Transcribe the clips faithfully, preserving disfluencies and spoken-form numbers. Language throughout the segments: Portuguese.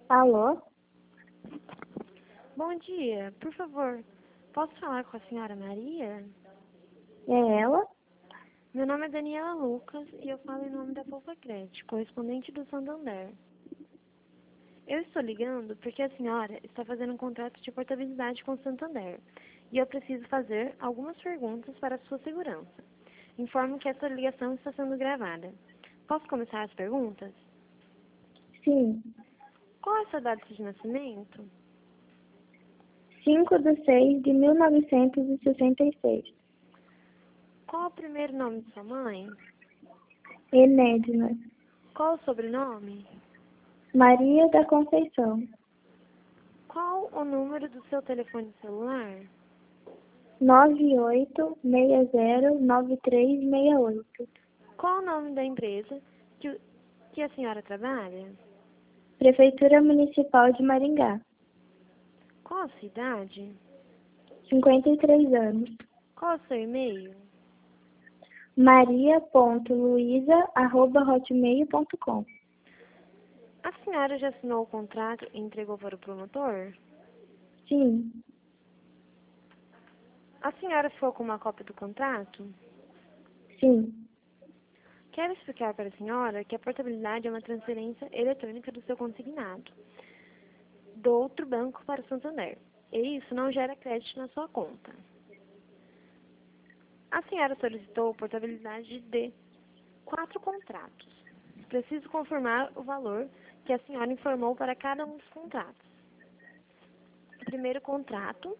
Alô? Bom dia, por favor, posso falar com a senhora Maria? É ela? Meu nome é Daniela Lucas e eu falo em nome da Poupa Crédito, correspondente do Santander. Eu estou ligando porque a senhora está fazendo um contrato de portabilidade com o Santander e eu preciso fazer algumas perguntas para a sua segurança. Informo que essa ligação está sendo gravada. Posso começar as perguntas? Sim. Qual é a sua data de nascimento? cinco de seis de mil novecentos e sessenta e seis. Qual é o primeiro nome de sua mãe? Enédna. Qual o sobrenome? Maria da Conceição. Qual o número do seu telefone celular? nove oito seis zero nove três seis oito. Qual o nome da empresa que, o- que a senhora trabalha? Prefeitura Municipal de Maringá. Qual a sua idade? cinquenta e três anos. Qual o seu e-mail? maria ponto luiza arroba hotmail ponto com. A senhora já assinou o contrato e entregou para o promotor? Sim. A senhora ficou com uma cópia do contrato? Sim. Quero explicar para a senhora que a portabilidade é uma transferência eletrônica do seu consignado do outro banco para o Santander. E isso não gera crédito na sua conta. A senhora solicitou portabilidade de quatro contratos. Preciso confirmar o valor que a senhora informou para cada um dos contratos. O primeiro contrato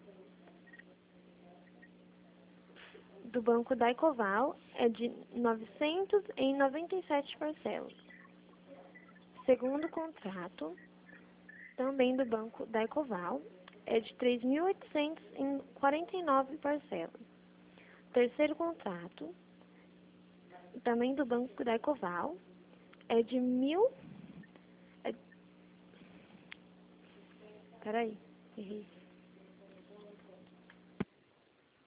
do Banco Daicoval é de novecentos e noventa e sete parcelas. Segundo contrato, também do Banco Daicoval, é de três mil oitocentos e quarenta e nove parcelas. Terceiro contrato, também do Banco Daicoval, é de mil... É, peraí, errei.